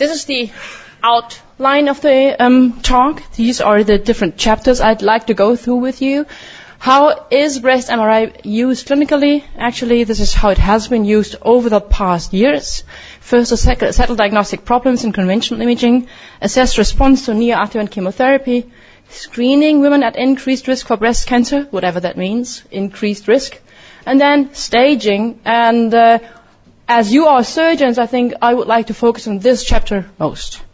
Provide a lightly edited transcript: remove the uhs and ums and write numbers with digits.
This is the outline of the talk. These are the different chapters I'd like to go through with you. How is breast MRI used clinically? Actually, this is how it has been used over the past years. First, to settle diagnostic problems in conventional imaging, assess response to neoadjuvant chemotherapy, screening women at increased risk for breast cancer, whatever that means, increased risk, and then staging. And as you are surgeons, I think I would like to focus on this chapter most.